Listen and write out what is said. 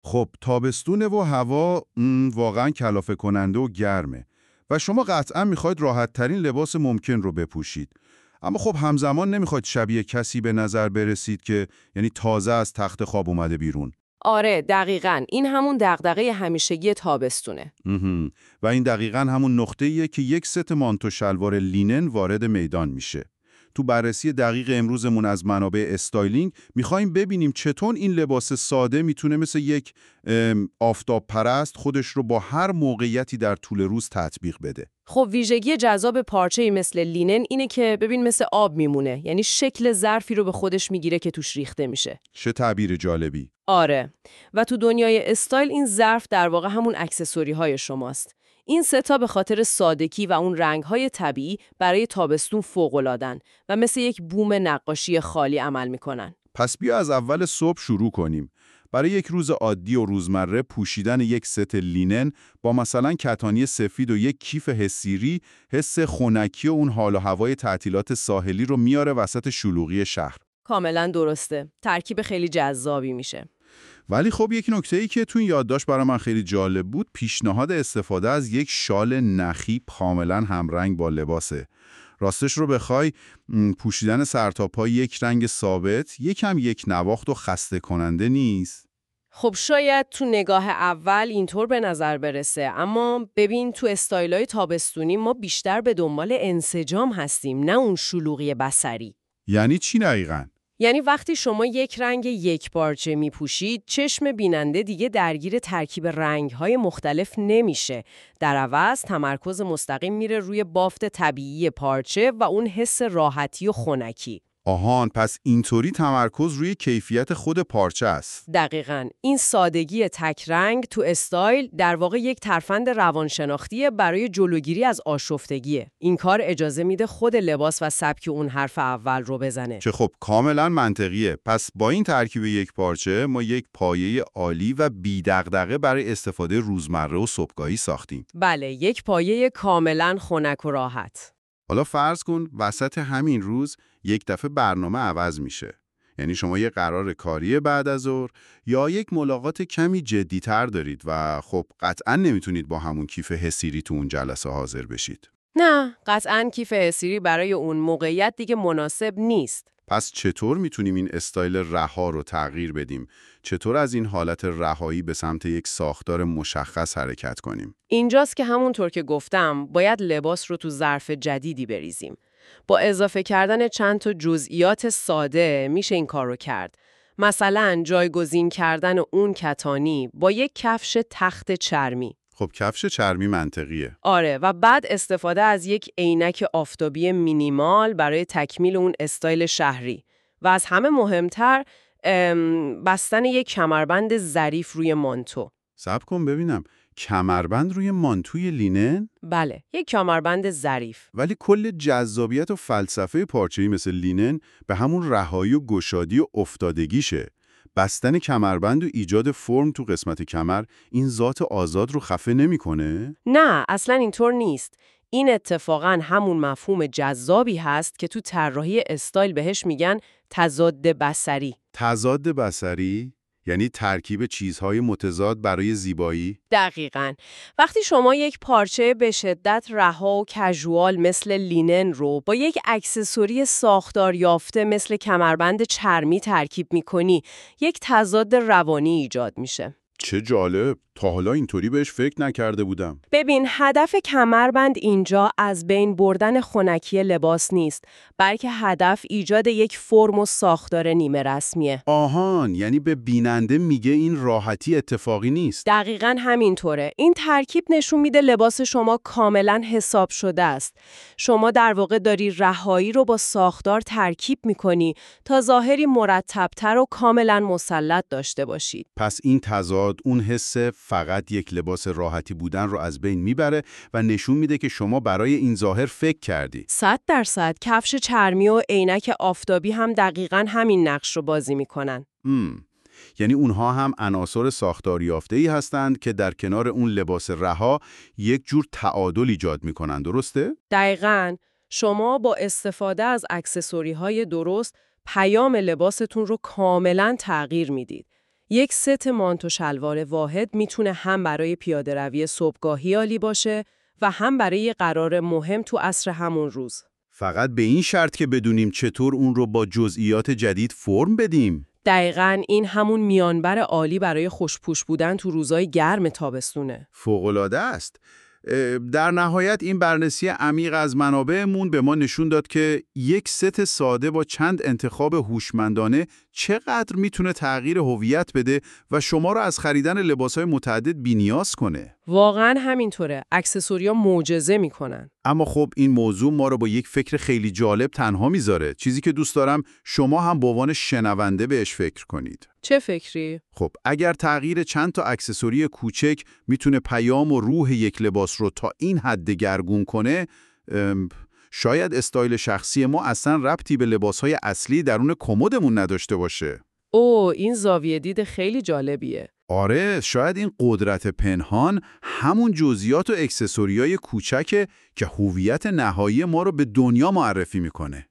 خب تابستونه و هوا واقعا کلافه کننده و گرمه و شما قطعا میخواید راحت ترین لباس ممکن رو بپوشید. اما خب همزمان نمیخواید شبیه کسی به نظر برسید که یعنی تازه از تخت خواب اومده بیرون. آره دقیقاً این همون دغدغه همیشگی تابستونه. و این دقیقاً همون نقطه‌ایه که یک ست مانتو شلوار لینن وارد میدان میشه. تو بررسی دقیق امروزمون از منابع استایلینگ میخوایم ببینیم چطور این لباس ساده میتونه مثل یک آفتاب پرست خودش رو با هر موقعیتی در طول روز تطبیق بده. خب ویژگی جذاب پارچه‌ای مثل لینن اینه که ببین مثل آب میمونه، یعنی شکل ظرفی رو به خودش میگیره که توش ریخته میشه. چه تعبیر جالبی. آره، و تو دنیای استایل این ظرف در واقع همون اکسسوری های شماست. این سه تا به خاطر سادگی و اون رنگ‌های طبیعی برای تابستون فوق‌العاده‌ن و مثل یک بوم نقاشی خالی عمل میکنن. پس بیا از اول صبح شروع کنیم. برای یک روز عادی و روزمره پوشیدن یک ست لینن با مثلا کتانی سفید و یک کیف حسیری حس خنکی و اون حال و هوای تعطیلات ساحلی رو میاره وسط شلوغی شهر. کاملا درسته. ترکیب خیلی جذابی میشه. ولی خب یک نکته‌ای که تو این یادداشت برای من خیلی جالب بود، پیشنهاد استفاده از یک شال نخی کاملا همرنگ با لباسه. راستش رو بخوای پوشیدن سرتاپای یک رنگ ثابت یکم یک نواخت و خسته کننده نیست. خب شاید تو نگاه اول اینطور به نظر برسه، اما ببین تو استایلای تابستونی ما بیشتر به دنبال انسجام هستیم، نه اون شلوغی بصری. یعنی چی دقیقاً؟ یعنی وقتی شما یک رنگ یک پارچه میپوشید، چشم بیننده دیگه درگیر ترکیب رنگ‌های مختلف نمیشه. در عوض تمرکز مستقیم میره روی بافت طبیعی پارچه و اون حس راحتی و خنکی. آهان، پس اینطوری تمرکز روی کیفیت خود پارچه است. دقیقاً. این سادگی تک رنگ تو استایل در واقع یک ترفند روانشناختیه برای جلوگیری از آشفتگیه. این کار اجازه میده خود لباس و سبک اون حرف اول رو بزنه. چه خب کاملاً منطقیه. پس با این ترکیب یک پارچه ما یک پایه عالی و بی‌دغدغه برای استفاده روزمره و صبحگاهی ساختیم. بله، یک پایه کاملاً خنک و راحت. حالا فرض کن وسط همین روز یک دفعه برنامه عوض میشه. یعنی شما یه قرار کاری بعد از ظهر یا یک ملاقات کمی جدی‌تر دارید و خب قطعاً نمیتونید با همون کیف حسیری تو اون جلسه حاضر بشید. نه، قطعاً کیف حسیری برای اون موقعیت دیگه مناسب نیست. پس چطور میتونیم این استایل رها رو تغییر بدیم؟ چطور از این حالت رهایی به سمت یک ساختار مشخص حرکت کنیم؟ اینجاست که همونطور که گفتم باید لباس رو تو ظرف جدیدی بریزیم. با اضافه کردن چند تا جزئیات ساده میشه این کار رو کرد. مثلا جایگزین کردن اون کتانی با یک کفش تخت چرمی. خب کفش چرمی منطقیه. آره، و بعد استفاده از یک عینک آفتابی مینیمال برای تکمیل اون استایل شهری. و از همه مهمتر بستن یک کمربند ظریف روی مانتو. صبر کن ببینم، کمربند روی مانتوی لینن؟ بله، یک کمربند ظریف. ولی کل جذابیت و فلسفه پارچه‌ای مثل لینن به همون رهایی و گشادی و افتادگیشه. بستن کمربند و ایجاد فرم تو قسمت کمر این ذات آزاد رو خفه نمی‌کنه؟ نه، اصلا اینطور نیست. این اتفاقاً همون مفهوم جذابی هست که تو طراحی استایل بهش میگن تضاد بصری. تضاد بصری؟ یعنی ترکیب چیزهای متضاد برای زیبایی؟ دقیقاً. وقتی شما یک پارچه به شدت رها و کژوال مثل لینن رو با یک اکسسوری ساختار یافته مثل کمربند چرمی ترکیب می‌کنی، یک تضاد روانی ایجاد میشه. چه جالب، تا حالا اینطوری بهش فکر نکرده بودم. ببین، هدف کمربند اینجا از بین بردن خنکی لباس نیست، بلکه هدف ایجاد یک فرم و ساختار نیمه رسمیه. آهان، یعنی به بیننده میگه این راحتی اتفاقی نیست. دقیقاً همینطوره. این ترکیب نشون میده لباس شما کاملاً حساب شده است. شما در واقع داری رهایی رو با ساختار ترکیب میکنی تا ظاهری مرتب‌تر و کاملاً مسلط داشته باشید. پس این تضاد اون حس فقط یک لباس راحتی بودن رو از بین میبره و نشون میده که شما برای این ظاهر فکر کردی. 100% کفش چرمی و عینک آفتابی هم دقیقاً همین نقش رو بازی میکنن. یعنی اونها هم عناصر ساختار یافته‌ای هستند که در کنار اون لباس رها یک جور تعادل ایجاد میکنن، درسته؟ دقیقاً. شما با استفاده از اکسسوری‌های درست پیام لباستون رو کاملاً تغییر میدید. یک ست مانتو شلوار واحد میتونه هم برای پیاده روی صبحگاهی عالی باشه و هم برای یه قرار مهم تو عصر همون روز. فقط به این شرط که بدونیم چطور اون رو با جزئیات جدید فرم بدیم. دقیقاً این همون میانبر عالی برای خوشپوش بودن تو روزای گرم تابستونه. فوق‌العاده است. در نهایت این بررسی عمیق از منابعمون به ما نشون داد که یک ست ساده با چند انتخاب هوشمندانه چقدر میتونه تغییر هویت بده و شما رو از خریدن لباس‌های متعدد بی‌نیاز کنه. واقعاً همینطوره. اکسسوریا معجزه میکنن. اما خب این موضوع ما رو با یک فکر خیلی جالب تنها میذاره. چیزی که دوست دارم شما هم به عنوان شنونده بهش فکر کنید. چه فکری؟ خب اگر تغییر چند تا اکسسوری کوچک میتونه پیام و روح یک لباس رو تا این حد دگرگون کنه، شاید استایل شخصی ما اصلا ربطی به لباسهای اصلی درون کمدمون نداشته باشه. این زاویه دید خیلی جالبیه. آره، شاید این قدرت پنهان همون جزئیات و اکسسوریای کوچکه که هویت نهایی ما رو به دنیا معرفی میکنه.